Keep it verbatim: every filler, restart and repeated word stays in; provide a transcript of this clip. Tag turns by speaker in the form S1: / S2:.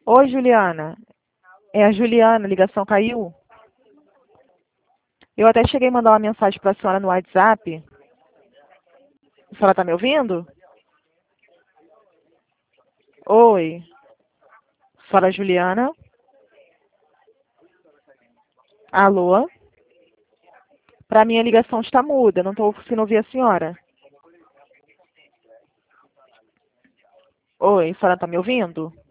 S1: Oi, Juliana. É a Juliana, a ligação caiu. Eu até cheguei a mandar uma mensagem para a senhora no WhatsApp. A senhora está me ouvindo? Oi, senhora Juliana. Alô? Para mim a ligação está muda, não estou conseguindo ouvir a senhora. Oi, a senhora está me ouvindo?